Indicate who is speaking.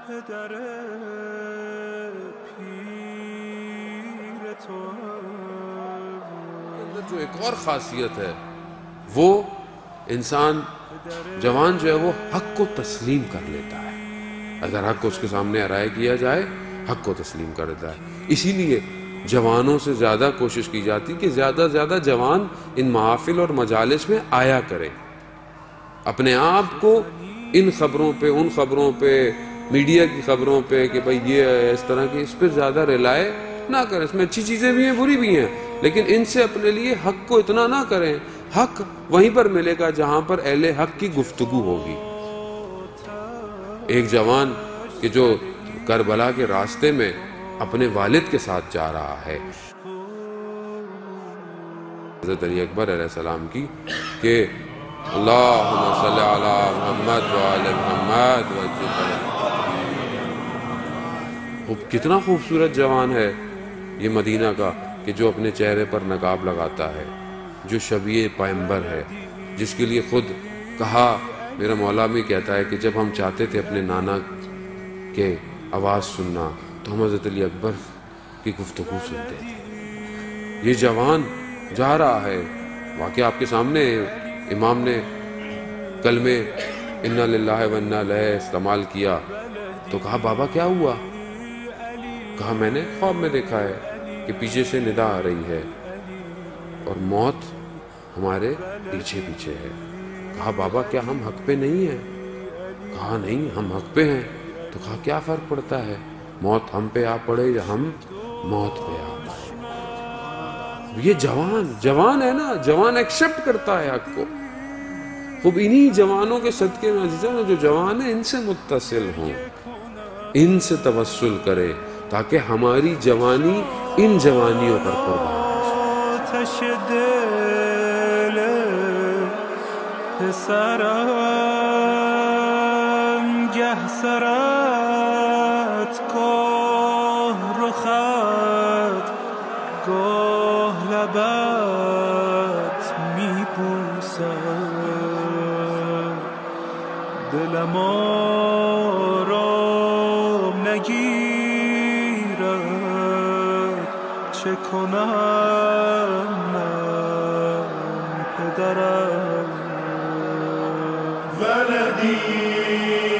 Speaker 1: جو ایک اور خاصیت ہے وہ انسان جوان جو ہے وہ حق کو تسلیم کر لیتا ہے. اگر حق کو اس کے سامنے ارائے کیا جائے حق کو تسلیم کر دیتا ہے. اسی لیے جوانوں سے زیادہ کوشش کی جاتی کہ زیادہ سے زیادہ جوان ان محافل اور مجالس میں آیا کریں. اپنے آپ کو ان خبروں پہ ان خبروں پہ میڈیا کی خبروں پہ کہ بھئی یہ ہے اس طرح کی اس پہ زیادہ ریلائے نہ کریں. اس میں اچھی چیزیں بھی ہیں بری بھی ہیں لیکن ان سے اپنے لیے حق کو اتنا نہ کریں. حق وہیں پر ملے گا جہاں پر اہل حق کی گفتگو ہوگی. ایک جوان کہ جو کربلا کے راستے میں اپنے والد کے ساتھ جا رہا ہے حضرت علی اکبر علیہ السلام کی کہ اللہم صلی علی محمد وعلی محمد کتنا خوبصورت جوان ہے یہ مدینہ کا کہ جو اپنے چہرے پر نقاب لگاتا ہے, جو شبیہ پیغمبر ہے, جس کے لیے خود کہا میرا مولا بھی کہتا ہے کہ جب ہم چاہتے تھے اپنے نانا کے آواز سننا تو ہم حضرت علی اکبر کی گفتگو سنتے تھے. یہ جوان جا رہا ہے, واقعہ آپ کے سامنے امام نے کلمے انا للہ و انا الیہ استعمال کیا تو کہا بابا کیا ہوا؟ کہا میں نے خواب میں دیکھا ہے کہ پیچھے سے ندا آ رہی ہے اور موت ہمارے پیچھے پیچھے ہے. کہا بابا کیا ہم حق پہ نہیں ہیں؟ کہا نہیں ہم حق پہ ہیں. تو کہا کیا فرق پڑتا ہے موت ہم پہ آ پڑے یا ہم موت پہ آ پڑے. یہ جوان ہے نا, جوان ایکسپٹ کرتا ہے حق کو. خوب انہی جوانوں کے صدقے میں عزیزاں جو جوان ہیں ان سے متصل ہوں, ان سے توسل کرے تاکہ ہماری جوانی ان جوانیوں پر قربان
Speaker 2: دلم آرام نگیرد چه کنم من پدرم ولدی